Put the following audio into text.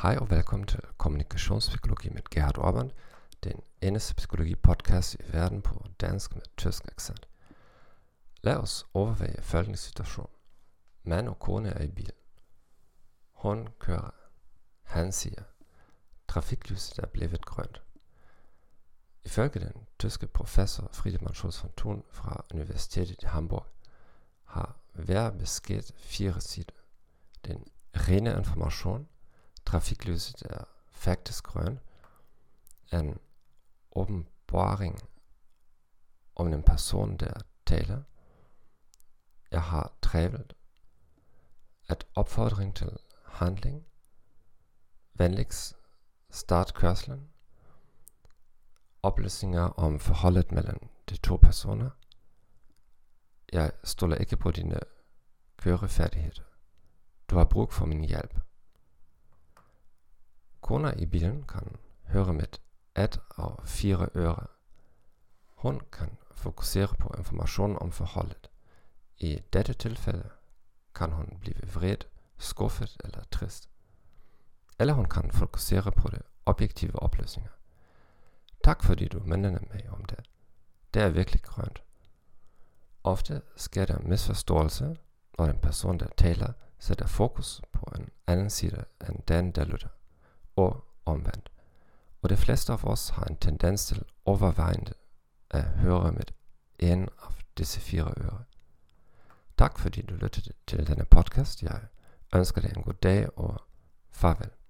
Hej og velkommen til Kommunikationspsykologi med Gerhard Orban, den eneste psykologi-podcast i verden på dansk med tysk accent. Lad os overveje følgende situation. Mand og kone er i bil. Hun kører. Han siger, trafiklyset er blevet grønt. Ifølge den tyske professor Friedemann Schulz von Thun fra Universitetet i Hamburg har hver besked 4 sider. Den rene information, trafiklyset er faktisk grøn, en åbenbaring om den person, der taler, jeg har travlt, et opfordring til handling, venligst start kørslen, oplysninger om forholdet mellem de to personer, jeg stoler ikke på dine kørefærdigheder, du har brug for min hjælp. Kona i bilen kan høre med 1 og 4 ører. Hun kan fokusere på information om forholdet. I dette tilfælde kan hun blive vred, skuffet eller trist. Eller hun kan fokusere på de objektive oplysninger. Tak fordi du mindede mig om det. Det er virkelig grønt. Ofte sker der misforståelse, når den person, der taler, sætter fokus på en anden side end den, der lytter. Og omvendt. Og de fleste af os har en tendens til overvejende at høre med en af disse 4 ører. Tak fordi du lyttede til denne podcast. Jeg ønsker dig en god dag og farvel.